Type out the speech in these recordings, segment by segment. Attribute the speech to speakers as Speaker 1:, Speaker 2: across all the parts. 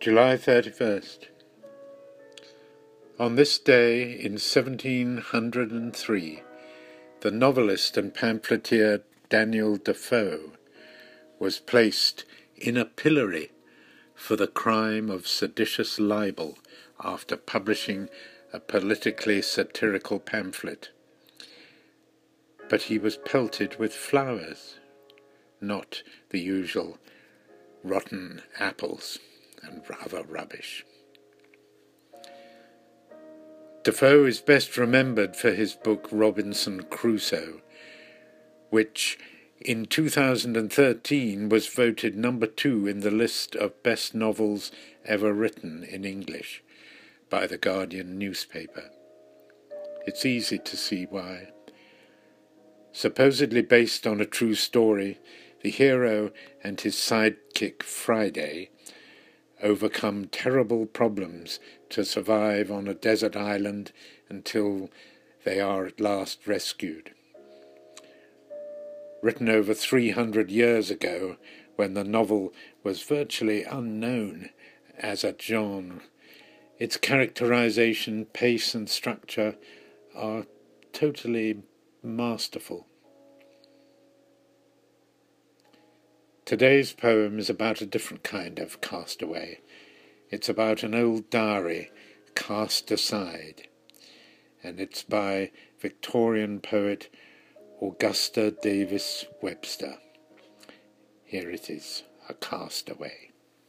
Speaker 1: July 31st. On this day in 1703, the novelist and pamphleteer Daniel Defoe was placed in a pillory for the crime of seditious libel after publishing a politically satirical pamphlet. But he was pelted with flowers, not the usual rotten apples and other rubbish. Defoe is best remembered for his book Robinson Crusoe, which in 2013 was voted number 2 in the list of best novels ever written in English by the Guardian newspaper. It's easy to see why. Supposedly based on a true story, the hero and his sidekick Friday overcome terrible problems to survive on a desert island until they are at last rescued. Written over 300 years ago, when the novel was virtually unknown as a genre, its characterization, pace and structure are totally masterful. Today's poem is about a different kind of castaway. It's about an old diary cast aside, and it's by Victorian poet Augusta Davis Webster. Here it is, A Castaway.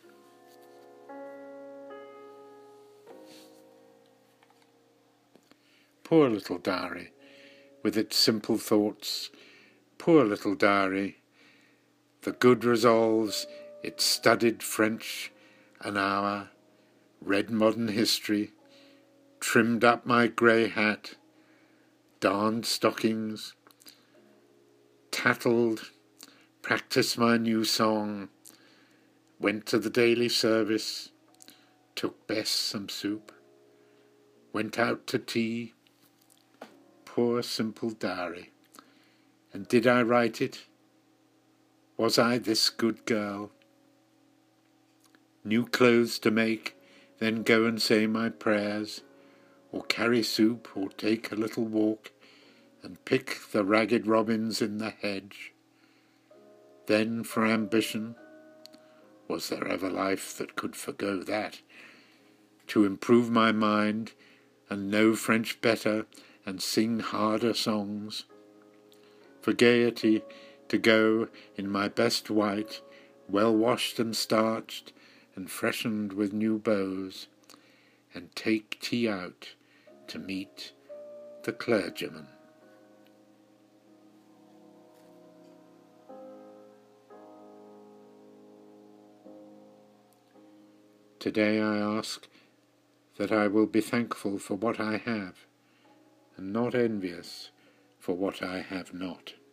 Speaker 1: Poor little diary, with its simple thoughts. Poor little diary, the good resolves, it studied French an hour, read modern history, trimmed up my grey hat, darned stockings, tattled, practised my new song, went to the daily service, took Bess some soup, went out to tea. Poor simple diary. And did I write it? Was I this good girl? New clothes to make, then go and say my prayers, or carry soup, or take a little walk, and pick the ragged robins in the hedge. Then for ambition, was there ever life that could forgo that? To improve my mind, and know French better, and sing harder songs. For gaiety, to go in my best white, well washed and starched, and freshened with new bows, and take tea out to meet the clergyman. Today I ask that I will be thankful for what I have, and not envious for what I have not.